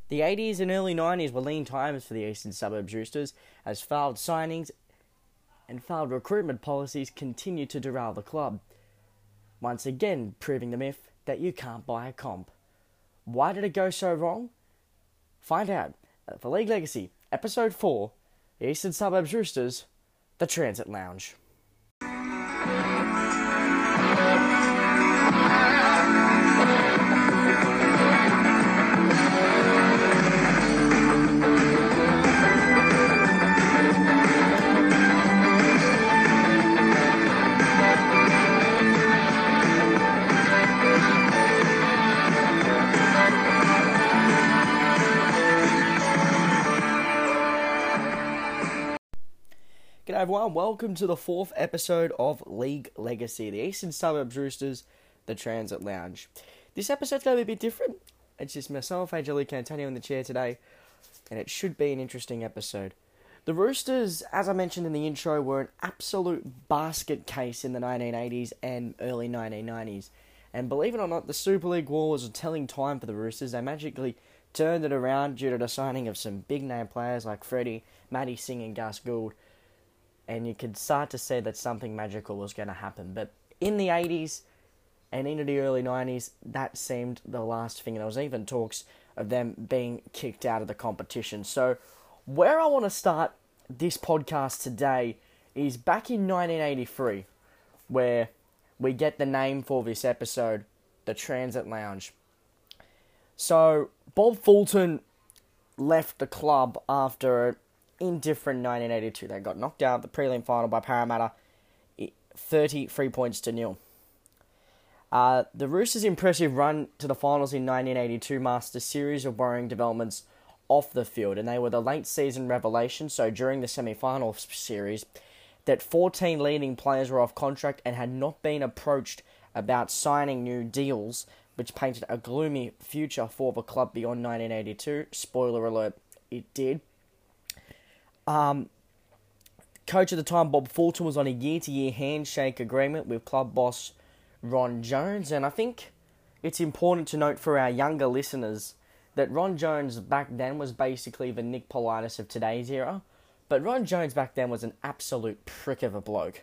The 80s and early 90s were lean times for the Eastern Suburbs Roosters as failed signings and failed recruitment policies continued to derail the club, once again proving the myth that you can't buy a comp. Why did it go so wrong? Find out for League Legacy, Episode 4, the Eastern Suburbs Roosters, the Transit Lounge. G'day everyone, welcome to the 4th episode of League Legacy, the Eastern Suburbs Roosters, the Transit Lounge. This episode's going to be a bit different. It's just myself, Angelique Antonio in the chair today, and it should be an interesting episode. The Roosters, as I mentioned in the intro, were an absolute basket case in the 1980s and early 1990s. And believe it or not, the Super League war was a telling time for the Roosters. They magically turned it around due to the signing of some big-name players like Freddie, Matty Singh and Gus Gould. And you could start to see that something magical was going to happen. But in the 80s and into the early 90s, that seemed the last thing. And there was even talks of them being kicked out of the competition. So where I want to start this podcast today is back in 1983, where we get the name for this episode, the Transit Lounge. So Bob Fulton left the club after indifferent 1982. They got knocked out of the prelim final by Parramatta, 33 points to nil. The Roosters' impressive run to the finals in 1982 masked a series of worrying developments off the field, and they were the late season revelation. So during the semi-final series, that 14 leading players were off contract and had not been approached about signing new deals, which painted a gloomy future for the club beyond 1982. Spoiler alert, it did. Coach at the time, Bob Fulton, was on a year-to-year handshake agreement with club boss Ron Jones, and I think it's important to note for our younger listeners that Ron Jones back then was basically the Nick Politis of today's era, but Ron Jones back then was an absolute prick of a bloke.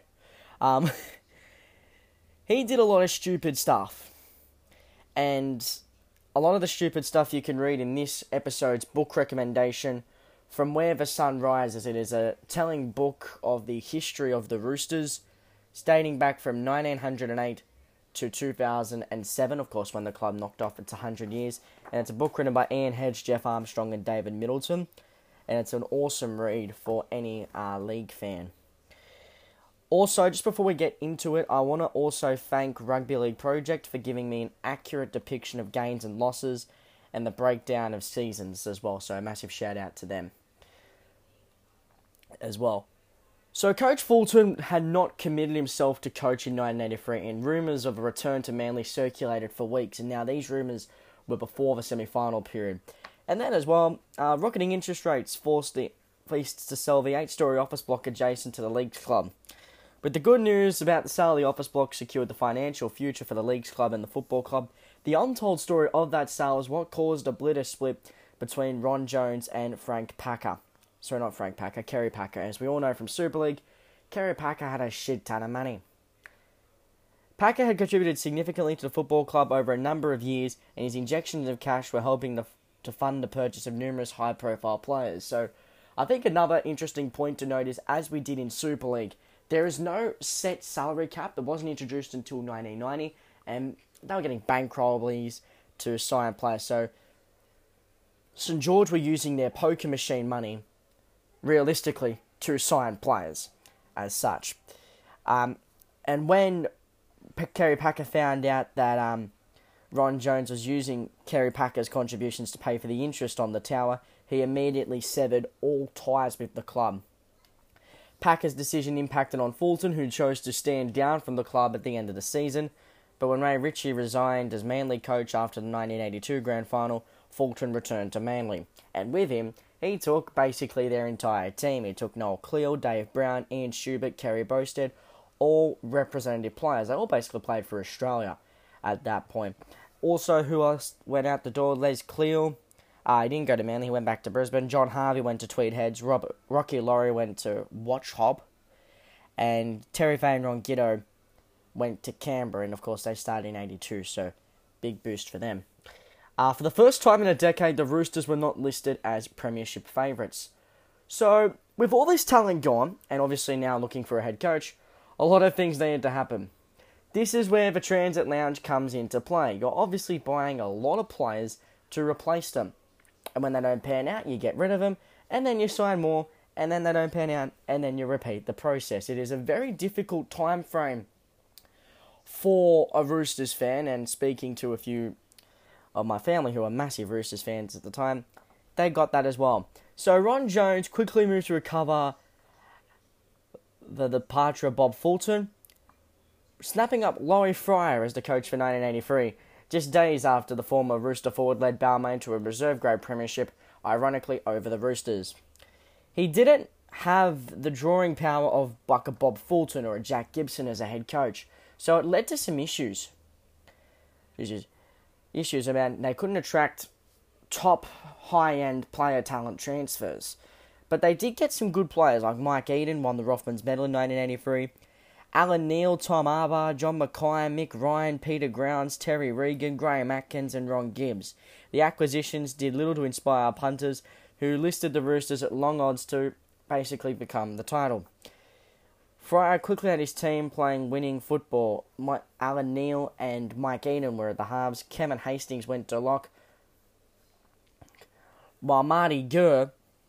He did a lot of stupid stuff, and a lot of the stupid stuff you can read in this episode's book recommendation, From Where the Sun Rises. It is a telling book of the history of the Roosters, dating back from 1908 to 2007, of course, when the club knocked off its 100 years. And it's a book written by Ian Hedge, Jeff Armstrong, and David Middleton. And it's an awesome read for any league fan. Also, just before we get into it, I want to also thank Rugby League Project for giving me an accurate depiction of gains and losses and the breakdown of seasons as well. So a massive shout out to them as well. So Coach Fulton had not committed himself to coach in 1983, and rumours of a return to Manly circulated for weeks. And now these rumours were before the semi-final period. And then as well, rocketing interest rates forced the East to sell the 8-storey office block adjacent to the Leagues Club. But the good news about the sale of the office block secured the financial future for the Leagues Club and the football club. The untold story of that sale is what caused a bitter split between Ron Jones and Frank Packer. Sorry, not Frank Packer, Kerry Packer. As we all know from Super League, Kerry Packer had a shit ton of money. Packer had contributed significantly to the football club over a number of years, and his injections of cash were helping to fund the purchase of numerous high-profile players. So I think another interesting point to note is, as we did in Super League, there is no set salary cap that wasn't introduced until 1990, and they were getting bankrollies to sign players. So St George were using their poker machine money, realistically, to sign players as such. And when Kerry Packer found out that Ron Jones was using Kerry Packer's contributions to pay for the interest on the tower, he immediately severed all ties with the club. Packer's decision impacted on Fulton, who chose to stand down from the club at the end of the season. But when Ray Ritchie resigned as Manly coach after the 1982 Grand Final, Fulton returned to Manly. And with him, he took basically their entire team. He took Noel Cleal, Dave Brown, Ian Schubert, Kerry Bosted, all representative players. They all basically played for Australia at that point. Also, who else went out the door? Les Cleal, He didn't go to Manly, he went back to Brisbane. John Harvey went to Tweed Heads. Rocky Laurie went to Watch Hob. And Terry Fay and Ron Gitto went to Canberra. And, of course, they started in 82, so big boost for them. For the first time in a decade, the Roosters were not listed as premiership favourites. So, with all this talent gone, and obviously now looking for a head coach, a lot of things needed to happen. This is where the Transit Lounge comes into play. You're obviously buying a lot of players to replace them. And when they don't pan out, you get rid of them, and then you sign more, and then they don't pan out, and then you repeat the process. It is a very difficult time frame for a Roosters fan, and speaking to a few of my family who are massive Roosters fans at the time, they got that as well. So Ron Jones quickly moved to recover the departure of Bob Fulton, snapping up Laurie Fryer as the coach for 1983, just days after the former Rooster forward led Balmain to a reserve-grade premiership, ironically over the Roosters. He didn't have the drawing power of like a Bob Fulton or a Jack Gibson as a head coach, so it led to some issues. Issues about they couldn't attract top high-end player talent transfers. But they did get some good players, like Mike Eden won the Rothmans Medal in 1983, Alan Neil, Tom Arbour, John Mackay, Mick Ryan, Peter Grounds, Terry Regan, Graham Atkins and Ron Gibbs. The acquisitions did little to inspire punters, who listed the Roosters at long odds to basically become the title. Fryer quickly had his team playing winning football. Alan Neil and Mike Eden were at the halves. Kevin Hastings went to lock, while Marty Gurr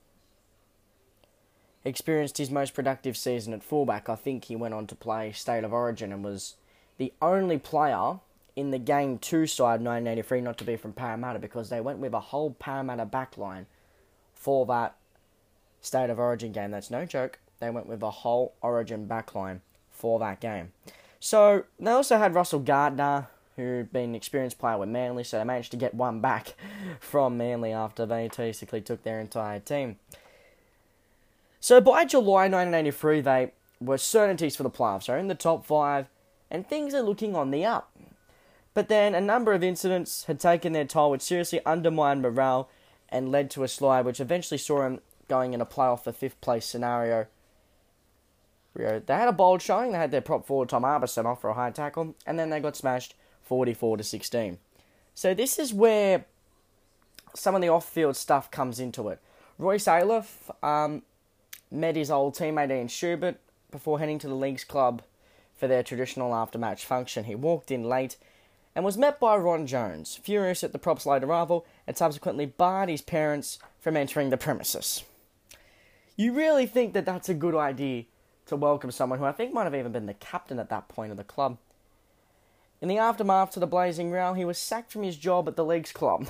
experienced his most productive season at fullback. I think he went on to play State of Origin and was the only player in the Game 2 side 1983 not to be from Parramatta, because they went with a whole Parramatta backline for that State of Origin game. That's no joke. They went with a whole Origin backline for that game. So they also had Russell Gardner, who'd been an experienced player with Manly, so they managed to get one back from Manly after they basically took their entire team. So by July 1983, they were certainties for the playoffs. They're in the top 5, and things are looking on the up. But then a number of incidents had taken their toll, which seriously undermined morale and led to a slide, which eventually saw them going in a playoff for 5th place scenario. They had a bold showing. They had their prop forward Tom Arbour sent off for a high tackle, and then they got smashed 44-16. So this is where some of the off-field stuff comes into it. Royce Ayliffe met his old teammate Ian Schubert before heading to the Leagues Club for their traditional after-match function. He walked in late and was met by Ron Jones, furious at the prop's late arrival, and subsequently barred his parents from entering the premises. You really think that that's a good idea to welcome someone who I think might have even been the captain at that point of the club? In the aftermath to the blazing row, he was sacked from his job at the Leagues Club.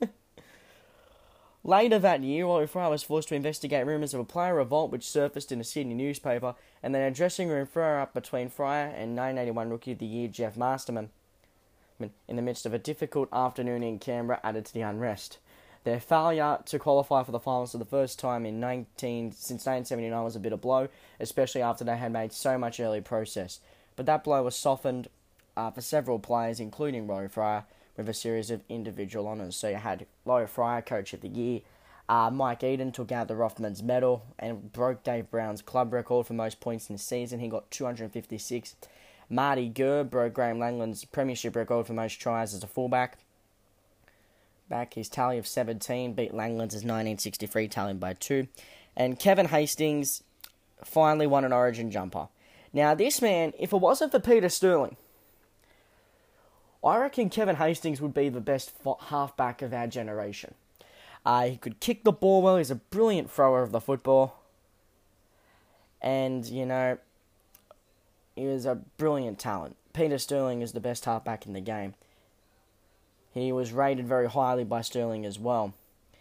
Later that year, Roy Fryer was forced to investigate rumours of a player revolt which surfaced in a Sydney newspaper, and then a dressing room flare-up between Fryer and 1981 Rookie of the Year Jeff Masterman, in the midst of a difficult afternoon in Canberra, added to the unrest. Their failure to qualify for the finals for the first time since 1979 was a bitter blow, especially after they had made so much early progress. But that blow was softened for several players, including Roy Fryer, with a series of individual honours. So you had Roy Fryer, Coach of the Year. Mike Eden took out the Rothmans Medal and broke Dave Brown's club record for most points in the season. He got 256. Marty Gurr broke Graham Langland's premiership record for most tries as a fullback. His tally of 17 beat Langland's 1963 tally by 2. And Kevin Hastings finally won an Origin jumper. Now this man, if it wasn't for Peter Sterling, I reckon Kevin Hastings would be the best halfback of our generation. He could kick the ball well. He's a brilliant thrower of the football. And, he was a brilliant talent. Peter Sterling is the best halfback in the game. He was rated very highly by Sterling as well.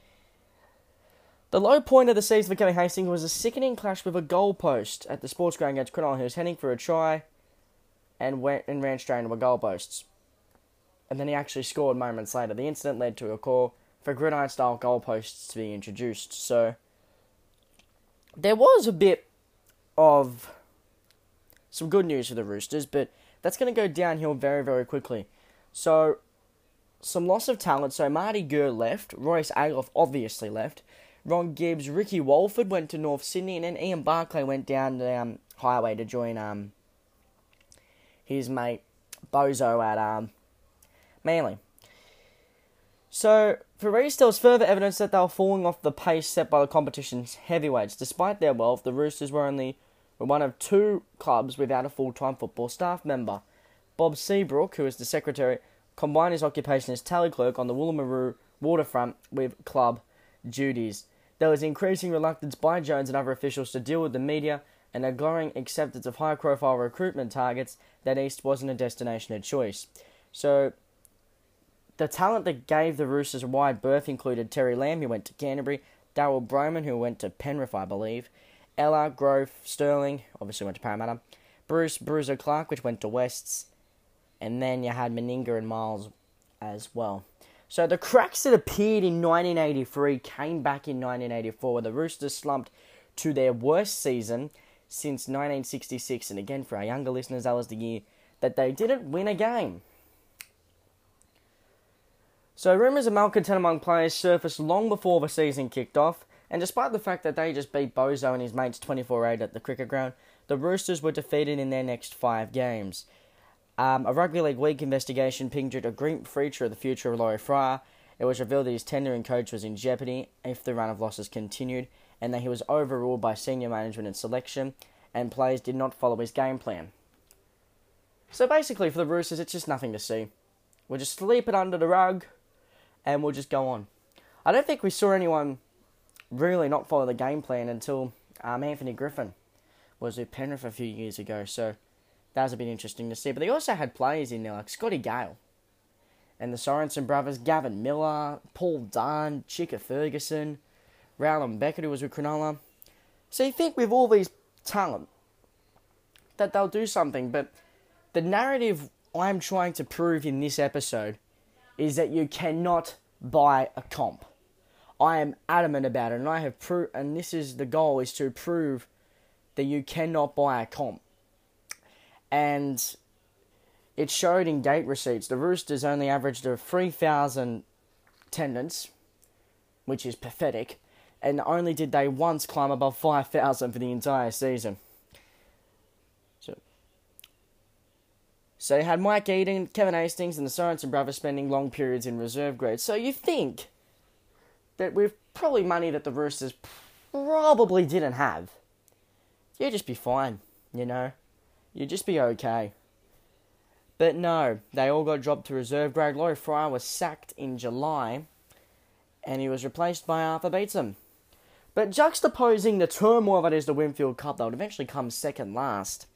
The low point of the season for Kevin Hastings was a sickening clash with a goalpost at the sports ground against Cronulla. He was heading for a try and ran straight into a goalposts. And then he actually scored moments later. The incident led to a call for gridiron-style goalposts to be introduced. So there was a bit of some good news for the Roosters, but that's going to go downhill very, very quickly. So some loss of talent. So Marty Gurr left, Royce Agoff obviously left, Ron Gibbs, Ricky Walford went to North Sydney, and then Ian Barclay went down the highway to join his mate Bozo at Manly. So, for Reece, there was further evidence that they were falling off the pace set by the competition's heavyweights. Despite their wealth, the Roosters were one of two clubs without a full-time football staff member. Bob Seabrook, who is the secretary, combined his occupation as tally clerk on the Woolloomooloo waterfront with club duties. There was increasing reluctance by Jones and other officials to deal with the media and a growing acceptance of high-profile recruitment targets that East wasn't a destination of choice. So, the talent that gave the Roosters a wide berth included Terry Lamb, who went to Canterbury, Darryl Broman, who went to Penrith, I believe, Ella, Grove, Sterling, obviously went to Parramatta, Bruiser Clark, which went to Wests, and then you had Meninga and Miles as well. So the cracks that appeared in 1983 came back in 1984, where the Roosters slumped to their worst season since 1966, and again, for our younger listeners, that was the year that they didn't win a game. So rumours of malcontent among players surfaced long before the season kicked off, and despite the fact that they just beat Bozo and his mates 24-8 at the cricket ground, the Roosters were defeated in their next 5 games. A Rugby League Week investigation pictured a grim feature of the future of Laurie Fryer. It was revealed that his tendering coach was in jeopardy if the run of losses continued, and that he was overruled by senior management and selection, and players did not follow his game plan. So basically, for the Roosters, it's just nothing to see. We'll just sleep it under the rug, and we'll just go on. I don't think we saw anyone really not follow the game plan until Anthony Griffin was with Penrith a few years ago, so that was a bit interesting to see. But they also had players in there like Scotty Gale and the Sorensen brothers, Gavin Miller, Paul Dunn, Chicka Ferguson, Rowland Beckett, who was with Cronulla. So you think with all these talent that they'll do something, but the narrative I'm trying to prove in this episode is that you cannot buy a comp. I am adamant about it, and I have and this is the goal, is to prove that you cannot buy a comp. And it showed in gate receipts. The Roosters only averaged a 3,000 attendance, which is pathetic, and only did they once climb above 5,000 for the entire season. So you had Mike Eden, Kevin Hastings, and the Sorensen brothers spending long periods in reserve grade. So you think that with probably money that the Roosters probably didn't have, you'd just be fine, you know? You'd just be okay. But no, they all got dropped to reserve grade. Laurie Fryer was sacked in July, and he was replaced by Arthur Beetson. But juxtaposing the turmoil that is the Winfield Cup, they would eventually come second last.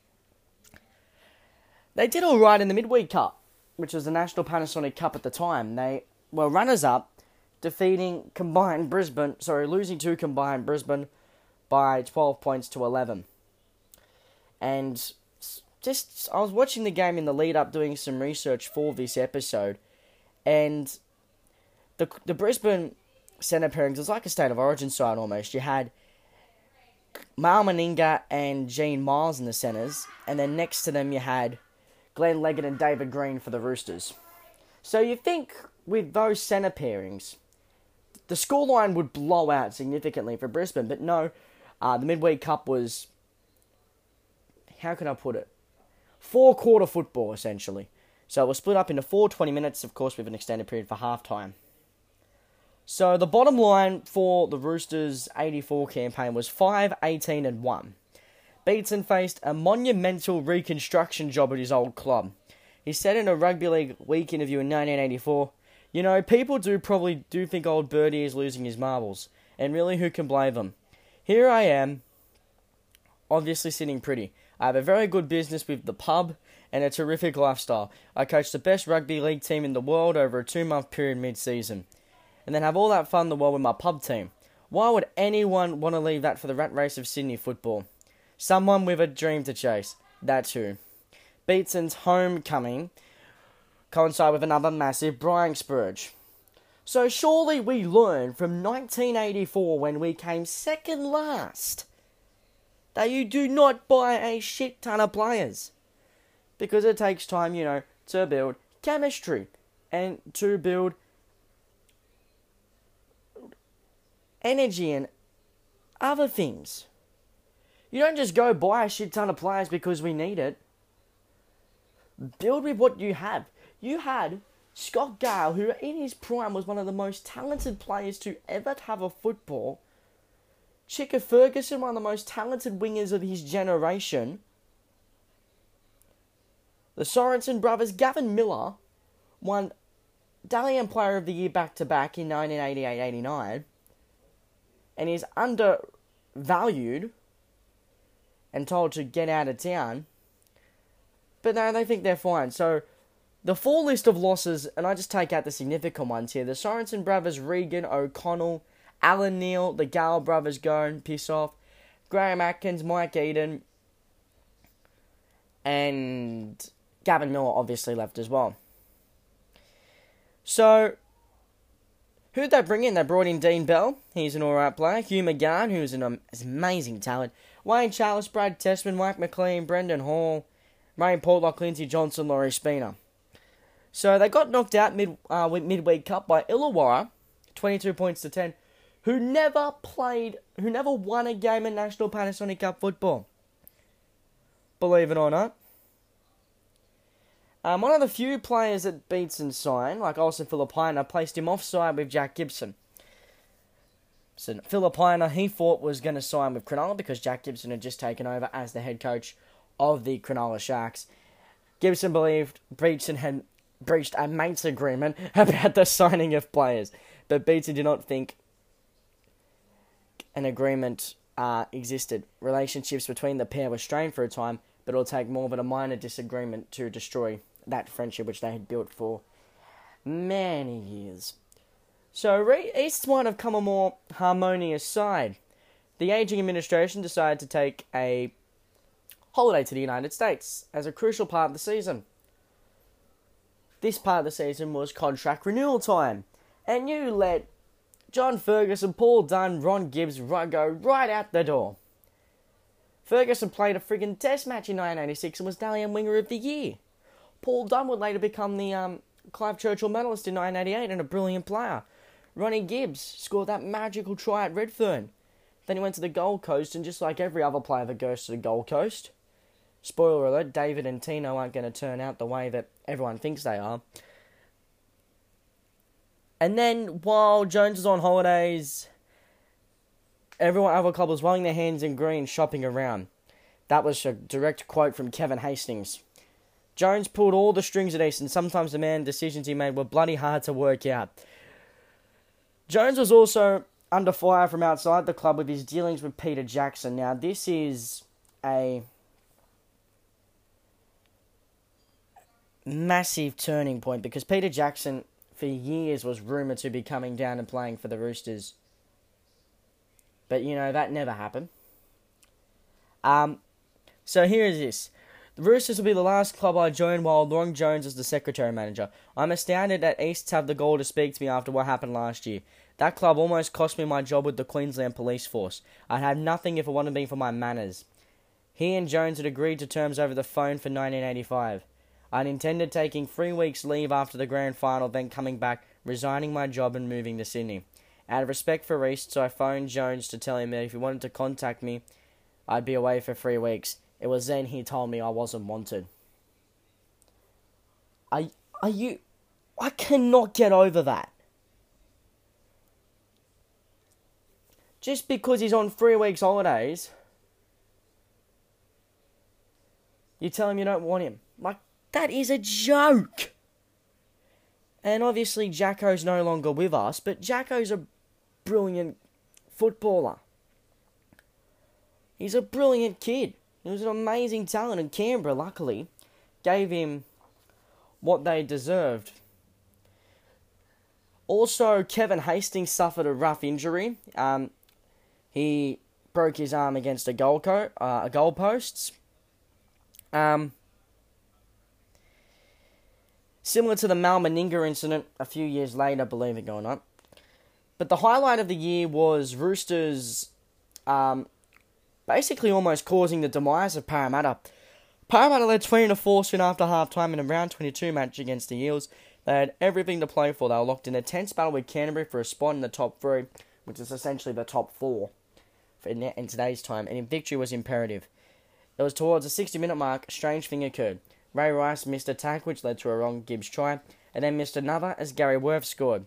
They did alright in the Midweek Cup, which was the National Panasonic Cup at the time. They were runners-up, losing to combined Brisbane by 12 points to 11. And I was watching the game in the lead-up, doing some research for this episode, and the Brisbane centre pairings was like a State of Origin side almost. You had Mal Meninga and Gene Miles in the centres, and then next to them you had Glenn Leggett and David Green for the Roosters. So you think with those centre pairings, the scoreline would blow out significantly for Brisbane, but no, the Midweek Cup was, how can I put it, 4-quarter football essentially. So it was split up into 4 20 minutes, of course with an extended period for half-time. So the bottom line for the Roosters' 84 campaign was 5-18-1. Beetson faced a monumental reconstruction job at his old club. He said in a Rugby League Week interview in 1984, "You know, people probably do think old Birdie is losing his marbles, and really who can blame them? Here I am, obviously sitting pretty. I have a very good business with the pub and a terrific lifestyle. I coach the best rugby league team in the world over a 2-month period mid-season, and then have all that fun in the world with my pub team. Why would anyone want to leave that for the rat race of Sydney football? Someone with a dream to chase. That's who." Beetson's homecoming coincided with another massive Brian Spurge. So surely we learned from 1984 when we came second last that you do not buy a shit ton of players. Because it takes time, to build chemistry. and to build energy and other things. You don't just go buy a shit ton of players because we need it. Build with what you have. You had Scott Gale, who in his prime was one of the most talented players to ever have a football. Chicka Ferguson, one of the most talented wingers of his generation. The Sorensen brothers, Gavin Miller, won Dalian Player of the Year back-to-back in 1988-89, and is undervalued and told to get out of town. But no, they think they're fine. So, the full list of losses, and I just take out the significant ones here. The Sorensen brothers, Regan, O'Connell, Alan Neal, the Gale brothers go and piss off, Graham Atkins, Mike Eden, and Gavin Miller obviously left as well. So, who did they bring in? They brought in Dean Bell. He's an alright player. Hugh McGann, who's an amazing talent. Wayne Charles, Brad Testman, Mike McLean, Brendan Hall, Rain Portlock, Lindsay Johnson, Laurie Spina. So they got knocked out midweek cup by Illawarra, 22 points to 10, who never won a game in National Panasonic Cup football. Believe it or not. One of the few players that Beatson signed, like Olsen Filipina, placed him offside with Jack Gibson. So Filipina, he thought was going to sign with Cronulla because Jack Gibson had just taken over as the head coach of the Cronulla Sharks. Gibson believed Beatson had breached a mates agreement about the signing of players, but Beatson did not think an agreement existed. Relationships between the pair were strained for a time, but it'll take more than a minor disagreement to destroy that friendship which they had built for many years. So East might have come a more harmonious side. The ageing administration decided to take a holiday to the United States as a crucial part of the season. This part of the season was contract renewal time, and you let John Ferguson, Paul Dunn, Ron Gibbs go right out the door. Ferguson played a friggin' test match in 1986 and was Dalian Winger of the Year. Paul Dunn would later become the Clive Churchill medalist in 1988 and a brilliant player. Ronnie Gibbs scored that magical try at Redfern. Then he went to the Gold Coast, and just like every other player that goes to the Gold Coast, spoiler alert, David and Tino aren't going to turn out the way that everyone thinks they are. And then, while Jones was on holidays, other club was rolling their hands in green, shopping around. That was a direct quote from Kevin Hastings. Jones pulled all the strings at East, and sometimes the man decisions he made were bloody hard to work out. Jones was also under fire from outside the club with his dealings with Peter Jackson. Now, this is a massive turning point because Peter Jackson, for years, was rumoured to be coming down and playing for the Roosters. But, that never happened. So here is this. The Roosters will be the last club I join while Long Jones is the secretary manager. I'm astounded that East have the gall to speak to me after what happened last year. That club almost cost me my job with the Queensland Police Force. I'd have nothing if it wouldn't been for my manners. He and Jones had agreed to terms over the phone for 1985. I'd intended taking 3 weeks leave after the grand final, then coming back, resigning my job and moving to Sydney. Out of respect for East, so I phoned Jones to tell him that if he wanted to contact me, I'd be away for 3 weeks. It was then he told me I wasn't wanted. I cannot get over that. Just because he's on 3 weeks holidays, you tell him you don't want him. That is a joke. And obviously Jacko's no longer with us, but Jacko's a brilliant footballer. He's a brilliant kid. He was an amazing talent, and Canberra, luckily, gave him what they deserved. Also, Kevin Hastings suffered a rough injury. He broke his arm against a goalposts. Similar to the Mal Meninga incident a few years later, believe it or not. But the highlight of the year was Roosters basically almost causing the demise of Parramatta. Parramatta led 20-4 soon after half-time in a round 22 match against the Eels. They had everything to play for. They were locked in a tense battle with Canterbury for a spot in the top three, which is essentially the top four in today's time, and victory was imperative. It was towards the 60-minute mark, a strange thing occurred. Ray Rice missed a tackle, which led to a wrong Gibbs try, and then missed another as Gary Worth scored.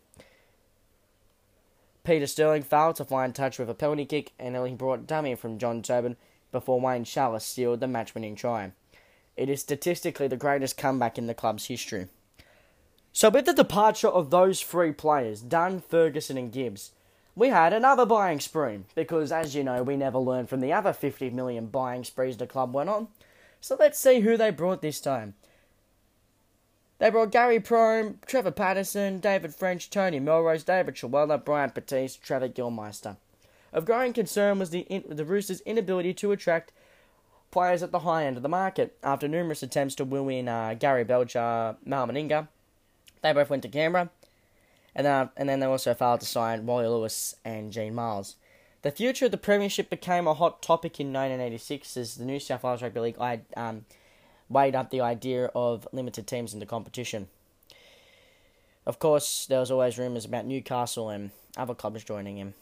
Peter Sterling failed to find touch with a penalty kick, and he brought dummy from John Tobin before Wayne Shallis sealed the match-winning try. It is statistically the greatest comeback in the club's history. So with the departure of those three players, Dunn, Ferguson and Gibbs, we had another buying spree, because as you know, we never learned from the other 50 million buying sprees the club went on. So let's see who they brought this time. They brought Gary Prome, Trevor Patterson, David French, Tony Melrose, David Chilwell, Brian Batiste, Trevor Gilmeister. Of growing concern was the Roosters' inability to attract players at the high end of the market. After numerous attempts to woo in Gary Belcher, Mal Meninga, they both went to Canberra, and then they also failed to sign Wally Lewis and Gene Miles. The future of the premiership became a hot topic in 1986 as the New South Wales Rugby League weighed up the idea of limited teams in the competition. Of course, there was always rumours about Newcastle and other clubs joining him.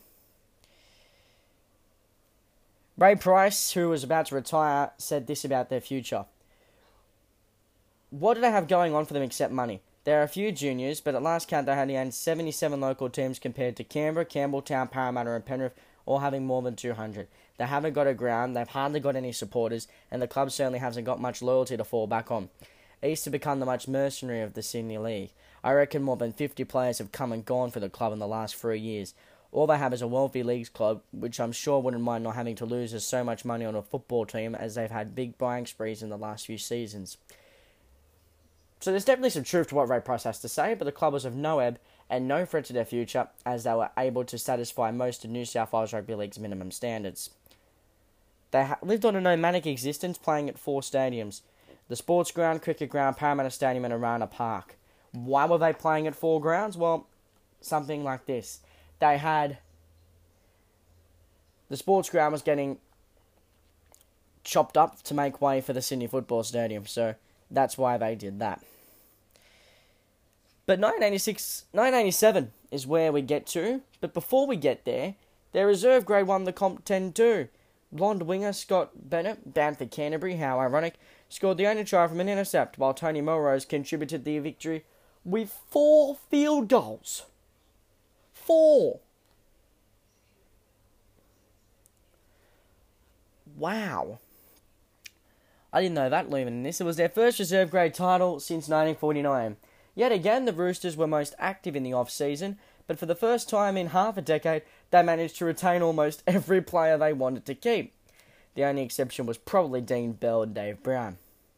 Ray Price, who was about to retire, said this about their future. What do they have going on for them except money? There are a few juniors, but at last count they had 77 local teams compared to Canberra, Campbelltown, Parramatta and Penrith, all having more than 200. They haven't got a ground, they've hardly got any supporters, and the club certainly hasn't got much loyalty to fall back on. It used to become the much mercenary of the Sydney League. I reckon more than 50 players have come and gone for the club in the last 3 years. All they have is a wealthy leagues club, which I'm sure wouldn't mind not having to lose as so much money on a football team as they've had big buying sprees in the last few seasons. So there's definitely some truth to what Ray Price has to say, but the club was of no ebb and no threat to their future as they were able to satisfy most of New South Wales Rugby League's minimum standards. They lived on a nomadic existence, playing at 4 stadiums: the Sports Ground, Cricket Ground, Parramatta Stadium and Arana Park. Why were they playing at 4 grounds? Well, something like this. They had... The Sports Ground was getting chopped up to make way for the Sydney Football Stadium, so that's why they did that. But 1987 is where we get to. But before we get there, their reserve grade won the Comp 10-2. Blonde winger Scott Bennett, bound for Canterbury, how ironic, scored the only try from an intercept, while Tony Melrose contributed the victory with 4 field goals. 4! Wow. I didn't know that looming in this. It was their first reserve grade title since 1949. Yet again, the Roosters were most active in the off-season, but for the first time in half a decade, they managed to retain almost every player they wanted to keep. The only exception was probably Dean Bell and Dave Brown.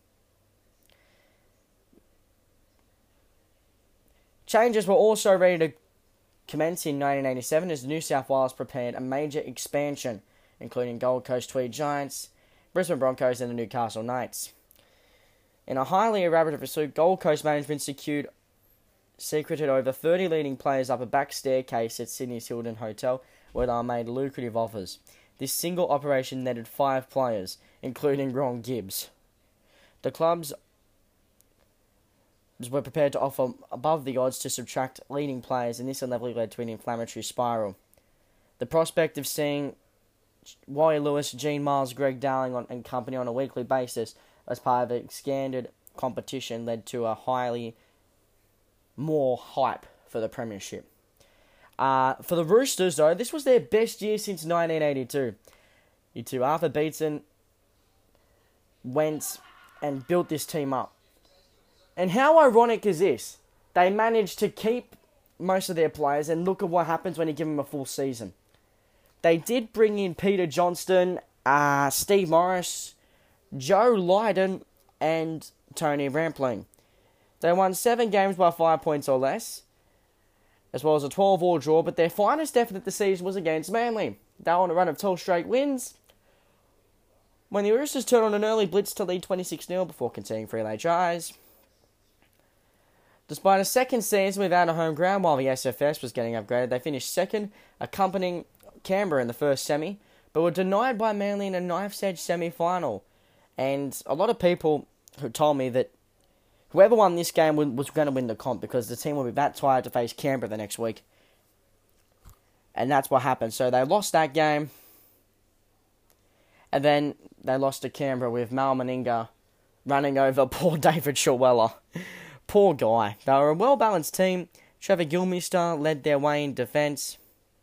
Changes were also ready to commence in 1987 as New South Wales prepared a major expansion, including Gold Coast Tweed Giants, Brisbane Broncos and the Newcastle Knights. In a highly elaborate pursuit, Gold Coast management secreted over 30 leading players up a back staircase at Sydney's Hilton Hotel, where they were made lucrative offers. This single operation netted 5 players, including Ron Gibbs. The clubs were prepared to offer above the odds to subtract leading players, and this inevitably led to an inflammatory spiral. The prospect of seeing Wally Lewis, Gene Miles, Greg Darling and company on a weekly basis as part of the expanded competition led to a highly more hype for the premiership. For the Roosters, though, this was their best year since 1982. You two, Arthur Beetson went and built this team up. And how ironic is this? They managed to keep most of their players, and look at what happens when you give them a full season. They did bring in Peter Johnston, Steve Morris, Joe Lydon, and Tony Rampling. They won 7 games by 5 points or less, as well as a 12-all draw, but their finest effort of the season was against Manly. They were on a run of 12 straight wins, when the Roosters turned on an early blitz to lead 26-0 before conceding 3 late tries. Despite a second season without a home ground while the SFS was getting upgraded, they finished second, accompanying Canberra in the first semi, but were denied by Manly in a knife's edge semi-final. And a lot of people who told me that Whoever won this game was going to win the comp because the team will be that tired to face Canberra the next week. And that's what happened. So they lost that game. And then they lost to Canberra with Mal Meninga running over poor David Shawella. Poor guy. They were a well-balanced team. Trevor Gilmister led their way in defence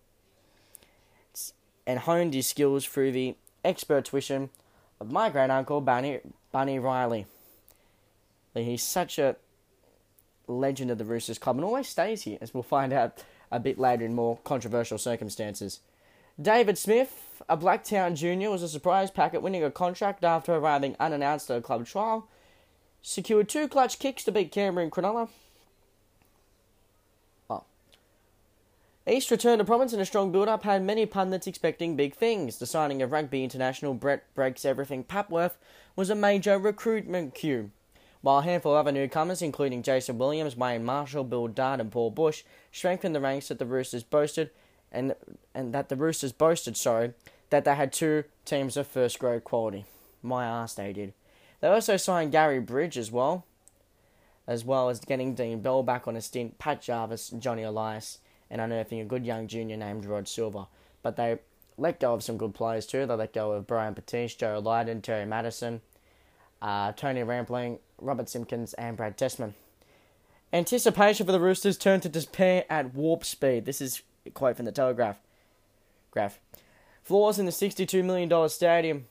and honed his skills through the expert tuition of my great-uncle, Bunny Riley. He's such a legend of the Roosters club and always stays here, as we'll find out a bit later in more controversial circumstances. David Smith, a Blacktown junior, was a surprise packet, winning a contract after arriving unannounced at a club trial. Secured 2 clutch kicks to beat Canberra and Cronulla. East returned to province in a strong build-up, had many pundits expecting big things. The signing of rugby international Brett Breaks Everything Papworth was a major recruitment coup, while a handful of other newcomers, including Jason Williams, Wayne Marshall, Bill Dart and Paul Bush, strengthened the ranks that the Roosters boasted, that they had 2 teams of first-grade quality. My arse, they did. They also signed Gary Bridge as well as getting Dean Bell back on a stint, Pat Jarvis, Johnny Elias, and unearthing a good young junior named Rod Silver. But they let go of some good players too. They let go of Brian Patish, Joe Lydon, Terry Madison, Tony Rampling, Robert Simpkins, and Brad Tessman. Anticipation for the Roosters turned to despair at warp speed. This is a quote from the Telegraph. Flaws in the $62 million stadium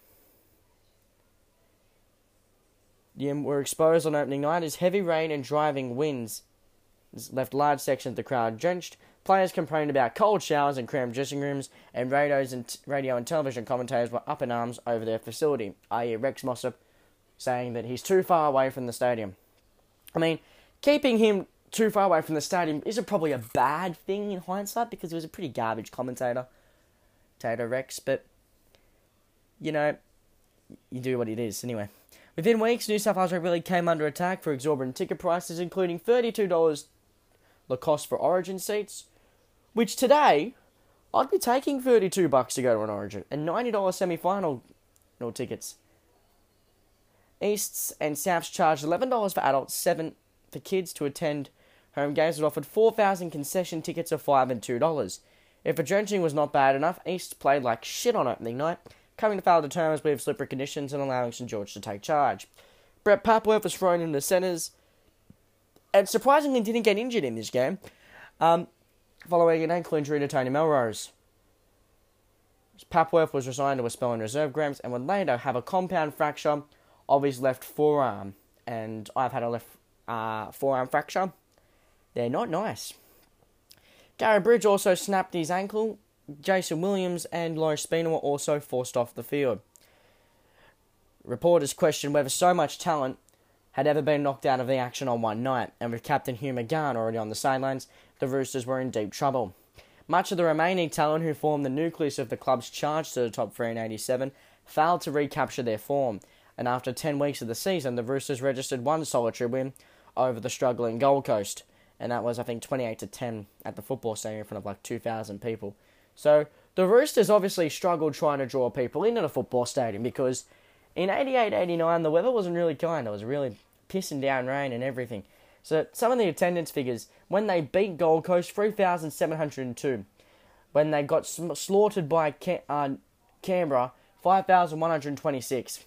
were exposed on opening night as heavy rain and driving winds left large sections of the crowd drenched. Players complained about cold showers and cramped dressing rooms, and radio and television commentators were up in arms over their facility, i.e. Rex Mossop saying that he's too far away from the stadium. I mean, keeping him too far away from the stadium isn't probably a bad thing in hindsight because he was a pretty garbage commentator, Tato Rex, but, you know, you do what it is. Anyway, within weeks, New South Wales really came under attack for exorbitant ticket prices, including $32 the cost for Origin seats, which today, I'd be taking $32 to go to an Origin, and $90 semi-final tickets. Easts and Souths charged $11 for adults, $7 for kids to attend home games, and offered 4,000 concession tickets of $5 and $2. If a drenching was not bad enough, East played like shit on opening night, coming to fail the terms with slippery conditions and allowing St George to take charge. Brett Papworth was thrown into the centres, and surprisingly didn't get injured in this game, following an ankle injury to Tony Melrose. Papworth was resigned to a spell in reserve grams and would later have a compound fracture of his left forearm. And I've had a left forearm fracture. They're not nice. Gary Bridge also snapped his ankle. Jason Williams and Laurie Spina were also forced off the field. Reporters questioned whether so much talent had ever been knocked out of the action on one night, and with Captain Hugh McGann already on the sidelines, the Roosters were in deep trouble. Much of the remaining talent who formed the nucleus of the club's charge to the top 3 in 87 failed to recapture their form, and after 10 weeks of the season, the Roosters registered one solitary win over the struggling Gold Coast, and that was, I think, 28-10 at the football stadium in front of like 2,000 people. So, the Roosters obviously struggled trying to draw people into the football stadium because in 88-89, the weather wasn't really kind. It was really pissing down rain and everything. So some of the attendance figures, when they beat Gold Coast, 3,702. When they got slaughtered by Canberra, 5,126.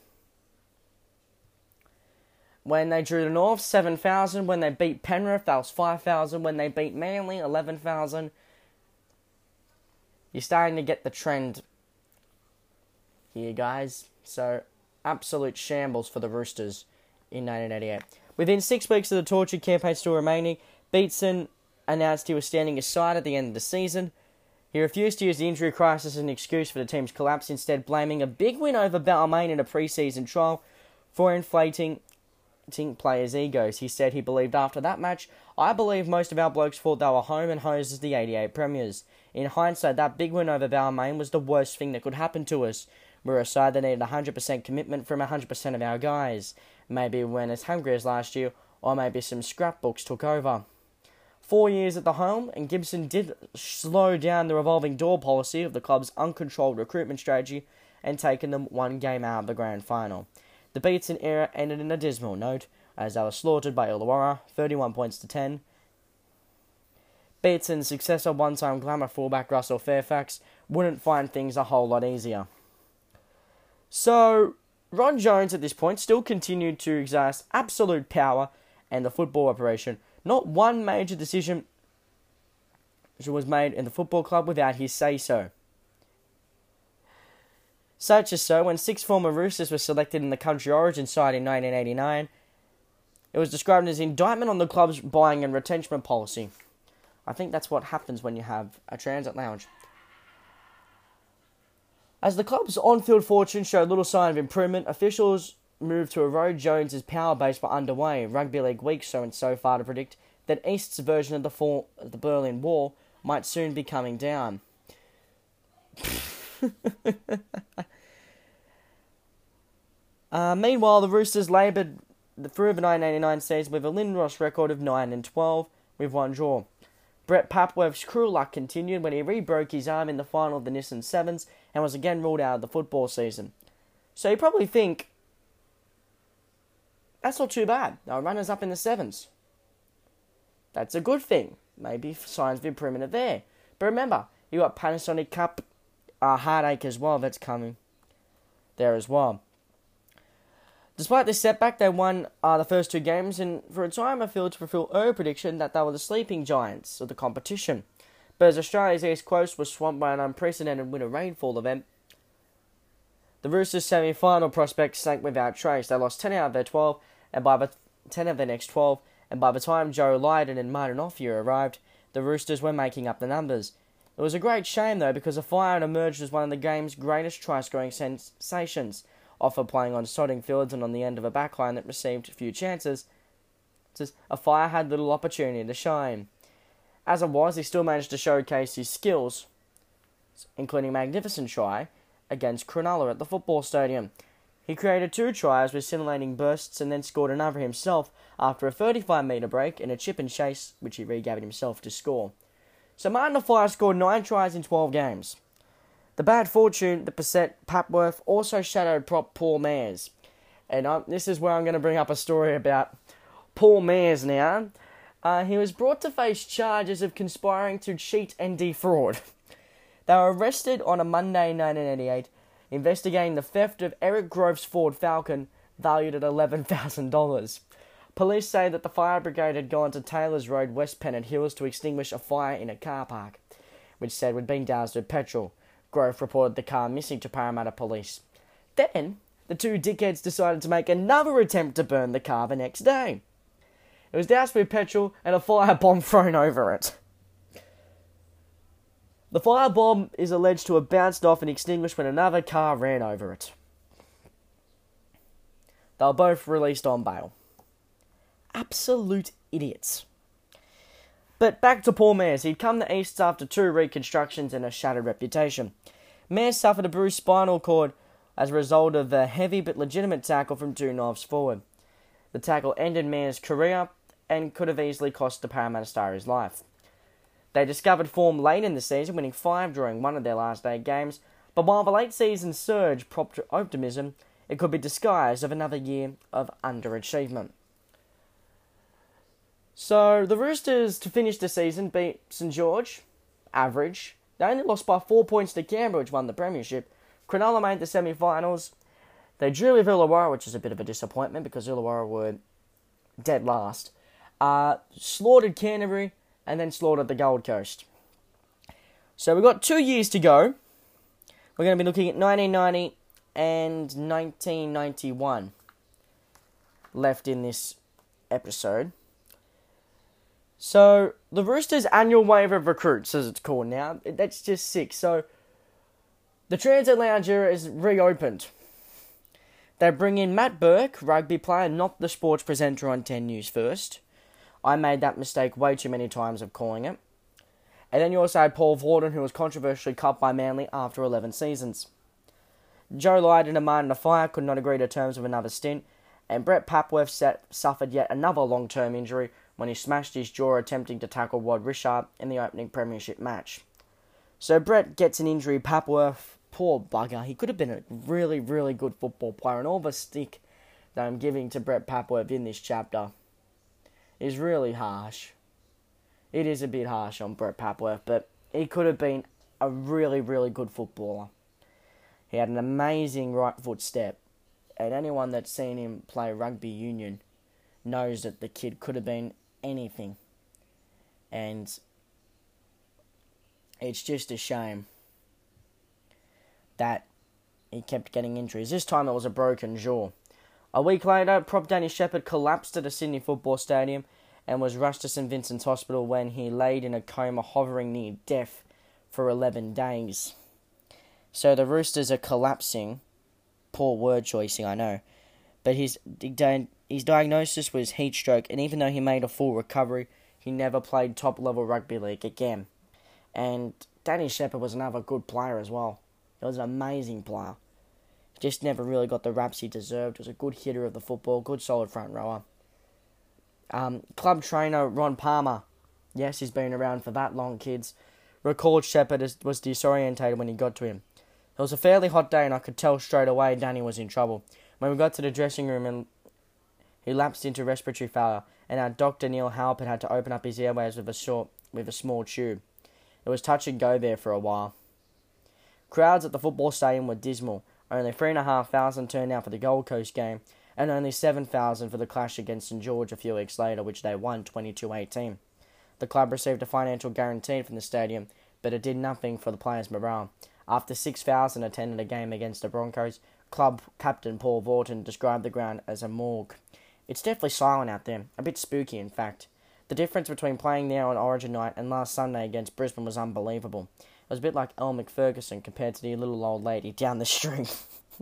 When they drew the North, 7,000. When they beat Penrith, that was 5,000. When they beat Manly, 11,000. You're starting to get the trend here, guys. So, absolute shambles for the Roosters in 1988. Within 6 weeks of the torture campaign still remaining, Beatson announced he was standing aside at the end of the season. He refused to use the injury crisis as an excuse for the team's collapse, instead blaming a big win over Balmain in a pre-season trial for inflating players' egos. He said he believed after that match, "I believe most of our blokes thought they were home and hosed as the 88 Premiers. In hindsight, that big win over Balmain was the worst thing that could happen to us. We're a side that needed 100% commitment from 100% of our guys. Maybe we weren't as hungry as last year, or maybe some scrapbooks took over." 4 years at the helm, and Gibson did slow down the revolving door policy of the club's uncontrolled recruitment strategy and taken them one game out of the grand final. The Beatson era ended in a dismal note, as they were slaughtered by Illawarra, 31 points to 10. Beatson's successor, one-time glamour fullback Russell Fairfax, wouldn't find things a whole lot easier. So, Ron Jones at this point still continued to exercise absolute power and the football operation. Not one major decision was made in the football club without his say-so. Such as so, when 6 former Roosters were selected in the country origin side in 1989, it was described as indictment on the club's buying and retention policy. I think that's what happens when you have a transit lounge. As the club's on-field fortune showed little sign of improvement, officials moved to erode Jones's power base were underway. Rugby League Week went so far to predict that East's version of the Berlin Wall might soon be coming down. Meanwhile, the Roosters laboured through the 1989 season with a Lindros record of 9-12 with one draw. Brett Papworth's cruel luck continued when he re-broke his arm in the final of the Nissan Sevens and was again ruled out of the football season. So you probably think, that's not too bad. They were runners up in the Sevens. That's a good thing. Maybe signs of improvement are there. But remember, you got Panasonic Cup heartache as well that's coming there as well. Despite this setback, they won the first 2 games, and for a time I feel to fulfill her prediction that they were the sleeping giants of the competition. But as Australia's East Coast was swamped by an unprecedented winter rainfall event, the Roosters' semi-final prospects sank without trace. They lost 10 out of their 12, and by the 10 of their next 12, and by the time Joe Lydon and Martin Offier arrived, the Roosters were making up the numbers. It was a great shame though, because the Fire had emerged as one of the game's greatest try-scoring sensations, often playing on sodding fields and on the end of a backline that received few chances. A Fire had little opportunity to shine. As it was, he still managed to showcase his skills, including a magnificent try against Cronulla at the football stadium. He created 2 tries with scintillating bursts and then scored another himself after a 35-metre break and a chip and chase, which he regathered himself to score. So Martin Offier scored 9 tries in 12 games. The bad fortune that beset Papworth also shadowed Paul Mayers. And this is where I'm going to bring up a story about Paul Mayers now. He was brought to face charges of conspiring to cheat and defraud. They were arrested on a Monday in 1988, investigating the theft of Eric Grove's Ford Falcon, valued at $11,000. Police say that the fire brigade had gone to Taylors Road, West Pennant Hills, to extinguish a fire in a car park, which said would been doused with petrol. Grove reported the car missing to Parramatta Police. Then, the 2 dickheads decided to make another attempt to burn the car the next day. It was doused with petrol and a firebomb thrown over it. The firebomb is alleged to have bounced off and extinguished when another car ran over it. They were both released on bail. Absolute idiots. But back to Paul Mayers. He'd come to East after 2 reconstructions and a shattered reputation. Mayers suffered a bruised spinal cord as a result of a heavy but legitimate tackle from 2 knives forward. The tackle ended Mayers' career and could have easily cost the Parramatta Star his life. They discovered form late in the season, winning 5 during one of their last 8 games, but while the late season surge propped optimism, it could be disguised of another year of underachievement. So, the Roosters, to finish the season, beat St George, average. They only lost by 4 points to Canberra, which won the premiership. Cronulla made the semi-finals. They drew with Illawarra, which is a bit of a disappointment because Illawarra were dead last. Slaughtered Canterbury, and then slaughtered the Gold Coast. So, we've got 2 years to go. We're going to be looking at 1990 and 1991 left in this episode. So, the Roosters' annual wave of recruits, as it's called now, that's just 6. So, the Transit Lounge era is reopened. They bring in Matt Burke, rugby player, not the sports presenter on 10 News First. I made that mistake way too many times of calling it. And then you also had Paul Vorden, who was controversially cut by Manly after 11 seasons. Joe Lydon and Martin Offier could not agree to terms of another stint, and Brett Papworth suffered yet another long-term injury when he smashed his jaw attempting to tackle Rod Richard in the opening premiership match. So Brett gets an injury. Papworth, poor bugger, he could have been a really, really good football player, and all the stick that I'm giving to Brett Papworth in this chapter is really harsh. It is a bit harsh on Brett Papworth, but he could have been a really, really good footballer. He had an amazing right foot step, and anyone that's seen him play rugby union knows that the kid could have been anything. And it's just a shame that he kept getting injuries. This time it was a broken jaw. A week later, prop Danny Shepherd collapsed at a Sydney football stadium and was rushed to St Vincent's Hospital when he laid in a coma hovering near death for 11 days. So the Roosters are collapsing. Poor word choicing, I know. But his diagnosis was heat stroke, and even though he made a full recovery, he never played top-level rugby league again. And Danny Shepherd was another good player as well. He was an amazing player. Just never really got the raps he deserved. Was a good hitter of the football, good solid front rower. Club trainer Ron Palmer, yes, he's been around for that long, kids, recalled Shepherd was disorientated when he got to him. It was a fairly hot day and I could tell straight away Danny was in trouble. When we got to the dressing room, and he lapsed into respiratory failure, and our doctor Neil Halpert had to open up his airways with a small tube. It was touch and go there for a while. Crowds at the football stadium were dismal. Only 3,500 turned out for the Gold Coast game, and only 7,000 for the clash against St George a few weeks later, which they won 22-18. The club received a financial guarantee from the stadium, but it did nothing for the players' morale. After 6,000 attended a game against the Broncos, club captain Paul Vorton described the ground as a morgue. It's definitely silent out there, a bit spooky in fact. The difference between playing there on Origin night and last Sunday against Brisbane was unbelievable. It was a bit like Elle McFerguson compared to the little old lady down the street.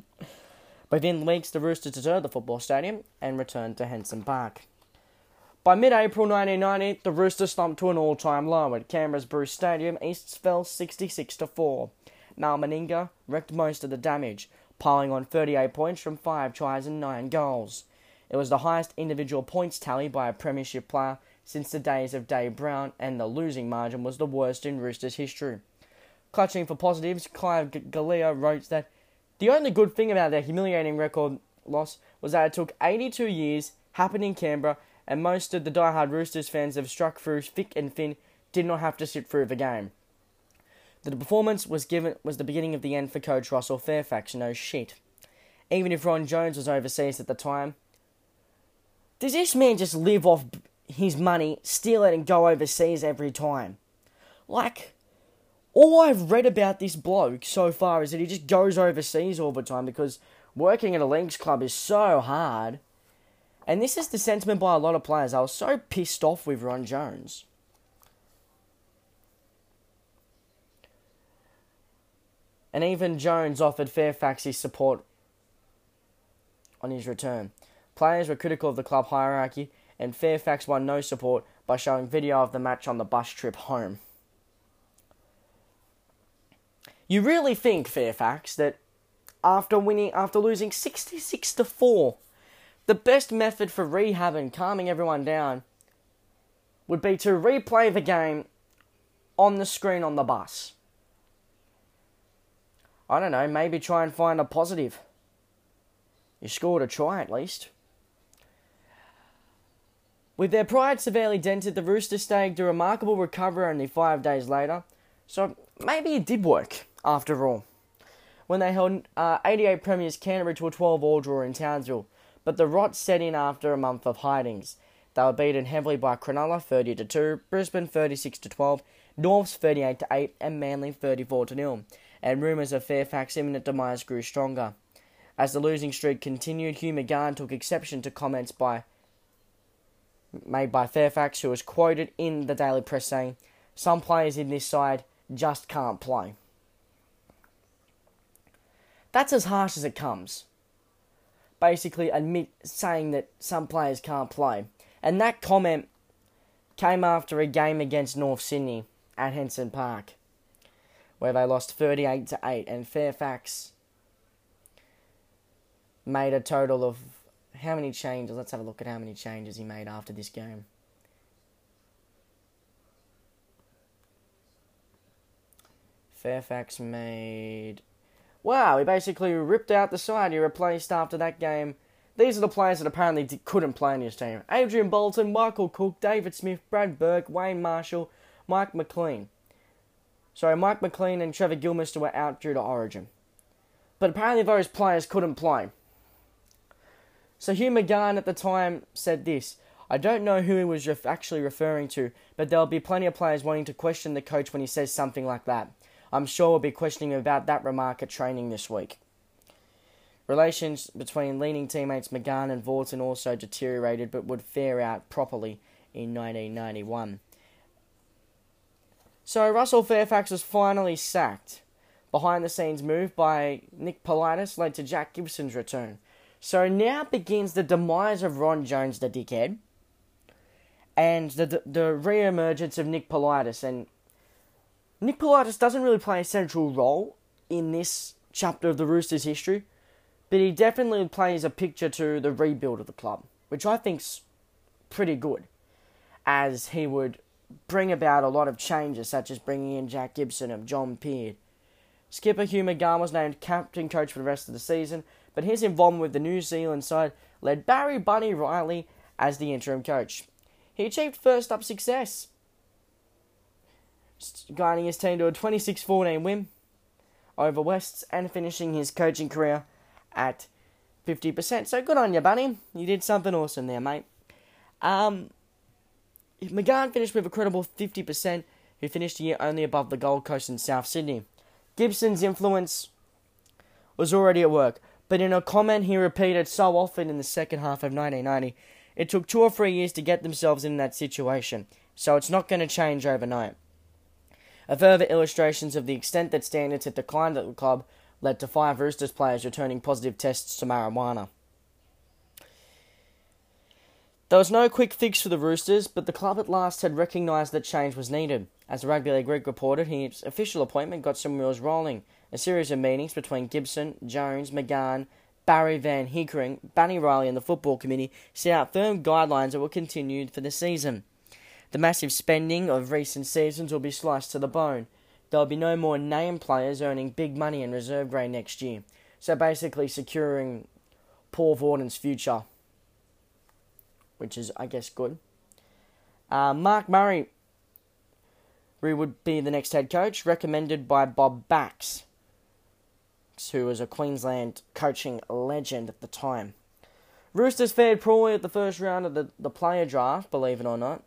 Within weeks, the Roosters deserted the football stadium and returned to Henson Park. By mid-April 1990, the Roosters slumped to an all-time low at Canberra's Bruce Stadium. East fell 66-4. Mal Meninga wreaked most of the damage, piling on 38 points from 5 tries and 9 goals. It was the highest individual points tally by a premiership player since the days of Dave Brown, and the losing margin was the worst in Roosters history. Clutching for positives, Clive Galea wrote that the only good thing about their humiliating record loss was that it took 82 years, happened in Canberra, and most of the diehard Roosters fans have struck through thick and thin, did not have to sit through the game. The performance was the beginning of the end for coach Russell Fairfax, no shit. Even if Ron Jones was overseas at the time, does this man just live off his money, steal it and go overseas every time? Like, all I've read about this bloke so far is that he just goes overseas all the time because working at a leagues club is so hard. And this is the sentiment by a lot of players. I was so pissed off with Ron Jones. And even Jones offered Fairfax his support on his return. Players were critical of the club hierarchy, and Fairfax won no support by showing video of the match on the bus trip home. You really think, Fairfax, that after losing 66-4, the best method for rehab and calming everyone down would be to replay the game on the screen on the bus? I don't know, maybe try and find a positive. You scored a try at least. With their pride severely dented, the Roosters staged a remarkable recovery only 5 days later. So maybe it did work, after all. When they held 88 premiers Canterbury to a 12-all draw in Townsville. But the rot set in after a month of hidings. They were beaten heavily by Cronulla 30-2, Brisbane 36-12, Norths 38-8, and Manly 34-0. And rumours of Fairfax's imminent demise grew stronger. As the losing streak continued, Hugh McGahn took exception to comments made by Fairfax, who was quoted in the Daily Press saying, "Some players in this side just can't play." That's as harsh as it comes. Basically saying that some players can't play. And that comment came after a game against North Sydney at Henson Park, where they lost 38-8, and Fairfax made a total of how many changes? Let's have a look at how many changes he made after this game. Fairfax made... Wow, he basically ripped out the side. He replaced after that game These are the players that apparently couldn't play in his team. Adrian Bolton, Michael Cook, David Smith, Brad Burke, Wayne Marshall, Mike McLean. Mike McLean and Trevor Gilmeister were out due to Origin. But apparently those players couldn't play. So Hugh McGahn at the time said this: I don't know who he was actually referring to, but there'll be plenty of players wanting to question the coach when he says something like that. I'm sure we'll be questioning about that remark at training this week. Relations between leading teammates McGahn and Vaughton also deteriorated, but would fare out properly in 1991. So Russell Fairfax was finally sacked. Behind-the-scenes move by Nick Politis led to Jack Gibson's return. So now begins the demise of Ron Jones, the dickhead, and the re-emergence of Nick Politis. And Nick Politis doesn't really play a central role in this chapter of the Roosters' history, but he definitely plays a picture to the rebuild of the club, which I think's pretty good, as he would bring about a lot of changes, such as bringing in Jack Gibson and John Peard. Skipper Hugh McGahn was named captain coach for the rest of the season, but his involvement with the New Zealand side led Barry Bunny Riley as the interim coach. He achieved first-up success, guiding his team to a 26-14 win over Wests and finishing his coaching career at 50%. So good on you, Bunny. You did something awesome there, mate. McGahn finished with a credible 50%, who finished the year only above the Gold Coast and South Sydney. Gibson's influence was already at work, but in a comment he repeated so often in the second half of 1990, it took 2 or 3 years to get themselves in that situation, so it's not going to change overnight. A further illustrations of the extent that standards had declined at the club led to 5 Roosters players returning positive tests to marijuana. There was no quick fix for the Roosters, but the club at last had recognised that change was needed. As the Rugby League Week reported, his official appointment got some wheels rolling. A series of meetings between Gibson, Jones, McGahn, Barry Van Hickering, Bunny Riley and the football committee set out firm guidelines that were continued for the season. The massive spending of recent seasons will be sliced to the bone. There will be no more name players earning big money in reserve grade next year. So basically securing Paul Vaughton's future, which is, I guess, good. Mark Murray would be the next head coach, recommended by Bob Bax, who was a Queensland coaching legend at the time. Roosters fared poorly at the first round of the player draft, believe it or not.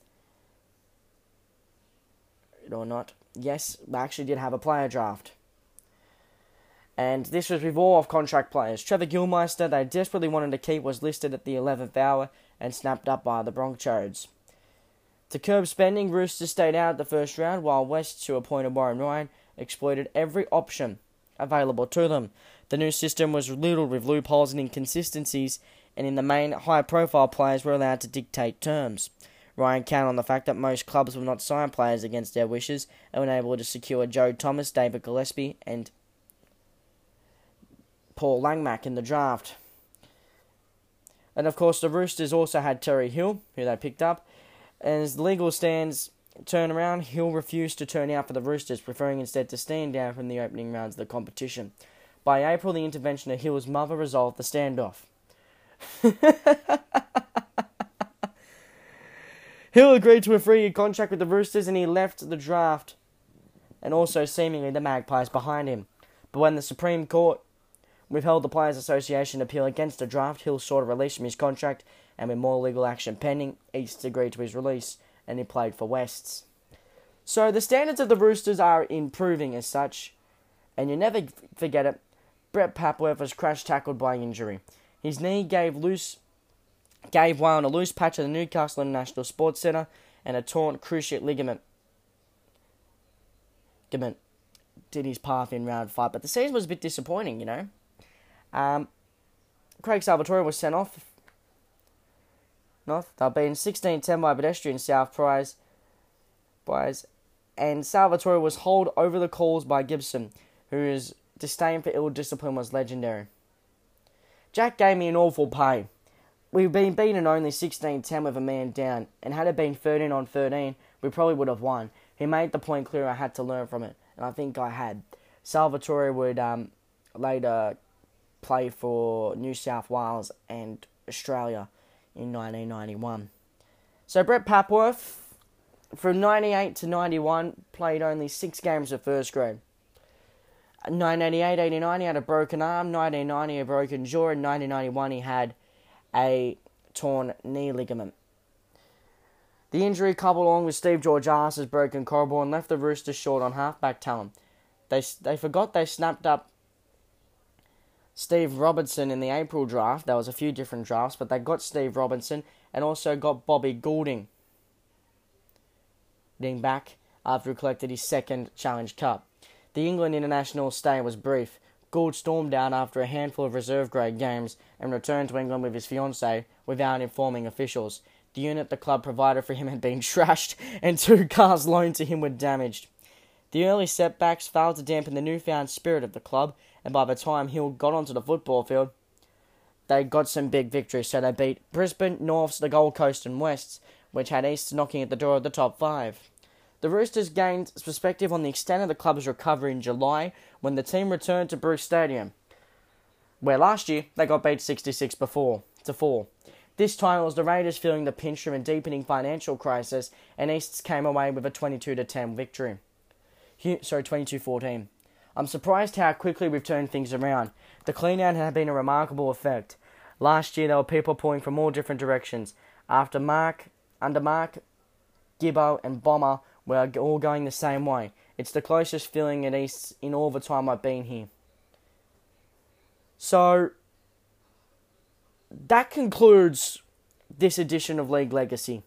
Yes, they actually did have a player draft. And this was with all off-contract players. Trevor Gilmeister, they desperately wanted to keep, was listed at the 11th hour and snapped up by the Broncos. To curb spending, Roosters stayed out the first round, while West, who appointed Warren Ryan, exploited every option available to them. The new system was riddled with loopholes and inconsistencies, and in the main, high-profile players were allowed to dictate terms. Ryan counted on the fact that most clubs would not sign players against their wishes, and were able to secure Joe Thomas, David Gillespie, and Paul Langmack in the draft. And of course, the Roosters also had Terry Hill, who they picked up. And as the legal stands turn around, Hill refused to turn out for the Roosters, preferring instead to stand down from the opening rounds of the competition. By April, the intervention of Hill's mother resolved the standoff. Hill agreed to a 3-year contract with the Roosters, and he left the draft, and also seemingly the Magpies behind him. But when the Supreme Court withheld the Players Association appeal against the draft, Hill sought a release from his contract, and with more legal action pending, East agreed to his release, and he played for Wests. So the standards of the Roosters are improving as such, and you never forget it, Brett Papworth was crash-tackled by injury. His knee gave way on a loose patch at the Newcastle International Sports Centre, and a torn cruciate ligament did his path in round 5. But the season was a bit disappointing, you know. Craig Salvatore was sent off. They'll be in 16-10 by pedestrian South Prize. And Salvatore was hauled over the calls by Gibson, whose disdain for ill discipline was legendary. Jack gave me an awful pay. We've been beaten only 16-10 with a man down, and had it been 13-13, we probably would have won. He made the point clear I had to learn from it, and I think I had. Salvatore would later play for New South Wales and Australia in 1991. So Brett Papworth, from 98 to 91, played only 6 games of first grade. 1988-89, he had a broken arm. 1990, a broken jaw. In 1991, he had a torn knee ligament. The injury, coupled along with Steve Georgiades' broken collarbone, left the Roosters short on halfback talent. They forgot they snapped up Steve Robinson in the April draft. There was a few different drafts, but they got Steve Robinson and also got Bobby Goulding back after he collected his second Challenge Cup. The England international stay was brief. Gould stormed out after a handful of reserve-grade games and returned to England with his fiancée without informing officials. The unit the club provided for him had been trashed and 2 cars loaned to him were damaged. The early setbacks failed to dampen the newfound spirit of the club, and by the time Hill got onto the football field, they got some big victories. So they beat Brisbane, Norths, the Gold Coast and Wests, which had East knocking at the door of the top 5. The Roosters gained perspective on the extent of the club's recovery in July when the team returned to Bruce Stadium, where last year they got beat 66-4. This time it was the Raiders feeling the pinch from a deepening financial crisis, and Easts came away with a 22-10 victory. 22-14. I'm surprised how quickly we've turned things around. The clean-out had been a remarkable effect. Last year there were people pulling from all different directions. Under Mark, Gibbo and Bomber were all going the same way. It's the closest feeling at East in all the time I've been here. So, that concludes this edition of League Legacy.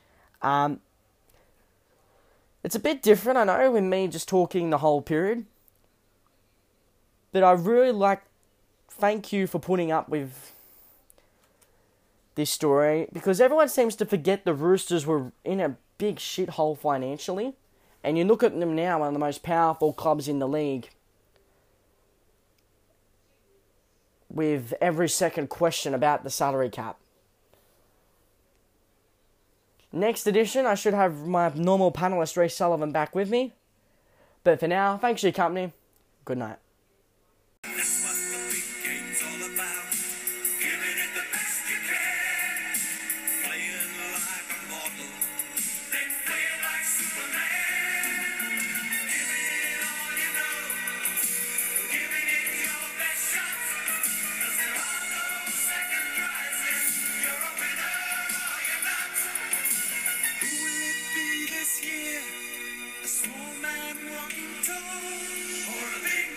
It's a bit different, I know, with me just talking the whole period. But I really thank you for putting up with this story, because everyone seems to forget the Roosters were in a big shithole financially, and you look at them now, one of the most powerful clubs in the league, with every second question about the salary cap. Next edition, I should have my normal panellist Reece Sullivan back with me, but for now, thanks for your company. Good night.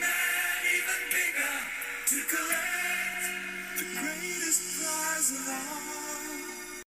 To collect the greatest prize of all.